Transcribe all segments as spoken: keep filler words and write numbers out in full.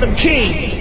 some keys.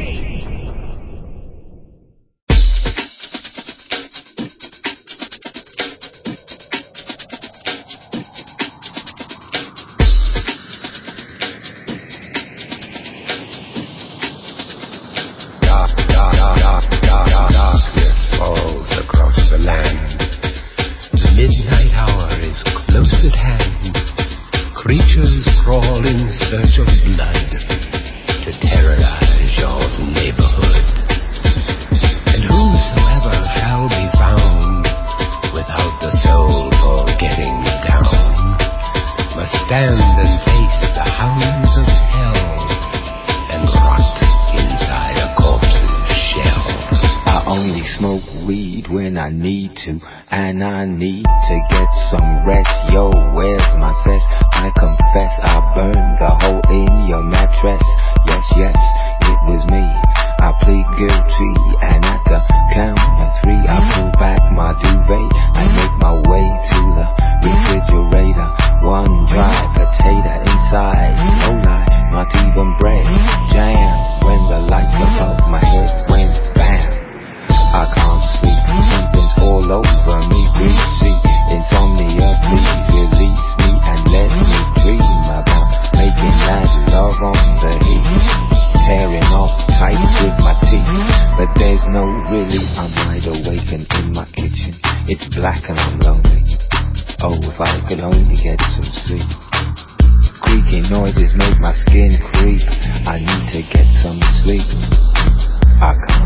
Midnight hour is close at hand. Creatures crawl in search of blood to terrorize your neighborhood. And whosoever shall be found without the soul for getting down must stand and face the hounds of hell and rot inside a corpse's shell. I only smoke weed when I need to, and I need to get some rest. Yo, where's my cess? I confess I burned the hole in your mattress. Yes, yes, it was me. I plead guilty, and at the count of three I pull back my duvet. I make my way to the refrigerator. One dry potato inside, no lie, not even bread. Jam when the lights above my head went bam. I can't sleep, something's all over me, greasy. Insomnia, please release me and let me dream about making mad love on the heat, tearing off tights with my teeth. But there's no relief, I'm wide awake and in my kitchen. It's black and I'm lonely. Oh, if I could only get some sleep. Creaking noises make my skin creep. I need to get some sleep. I can't